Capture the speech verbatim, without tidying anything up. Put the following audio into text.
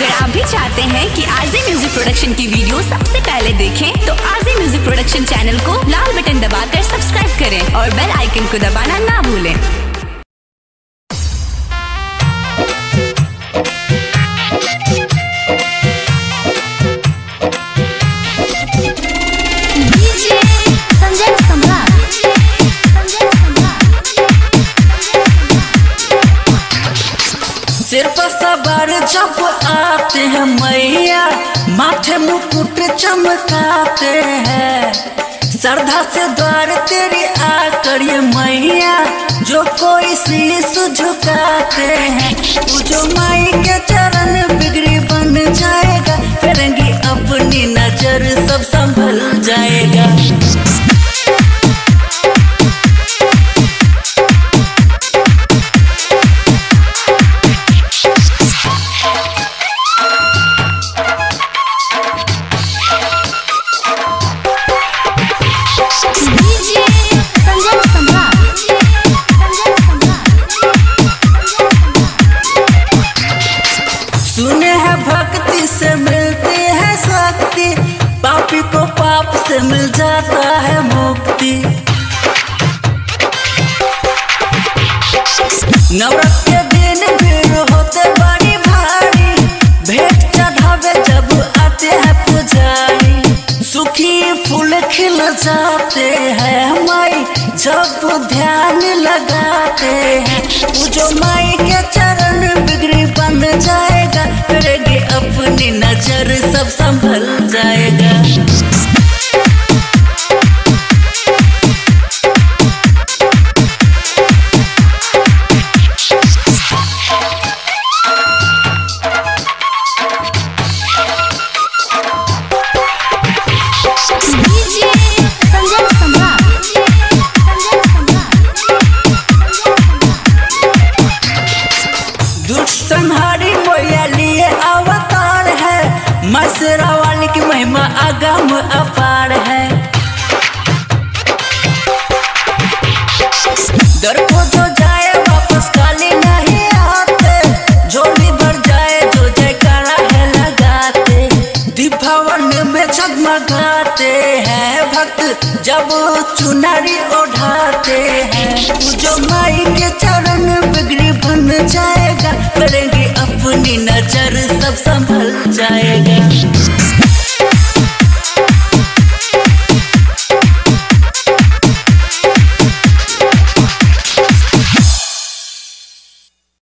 अगर आप भी चाहते हैं कि आरजे म्यूजिक प्रोडक्शन की वीडियो सबसे पहले देखें तो आरजे म्यूजिक प्रोडक्शन चैनल को लाल बटन दबाकर सब्सक्राइब करें और बेल आइकन को दबाना ना भूलें। सिर पर सवार जब आते हैं मैया, माथे मुकुट चमकाते हैं। श्रद्धा से द्वार तेरी आकर ये मैया, जो कोई शीश झुकाते हैं। पूजो माई के चरण बिगड़ी बन जाएगा, करेंगी अपनी नजर सब संभल जाएगा। सुने हैं भक्ति से मिलती है शक्ति, पापी को पाप से मिल जाता है मुक्ति। नवरात्र के दिन भीड़ होते बड़ी भारी, भेंट चढ़ावे जब आते हैं पुजारी। सुखी फूल खिल जाते हैं माई जब ध्यान लगाते हैं। पूजो माई के चरण बिगड़ी बन जाएगा, करेगी अपनी नजर सब संभल जाएगा। संहारी मैया लिए अवतार है, मसरा वाली की महिमा अगम अपार है। दर को जो जाए वापस खाली नहीं आते, झोली भर जाए जो जयकारा है लगाते। दीपावन में जगमगाते हैं भक्त जब चुनरी ओढ़ाते हैं। पूजो माई के चरण बिगड़ी बन जाएगा, करेंगे अपनी नजर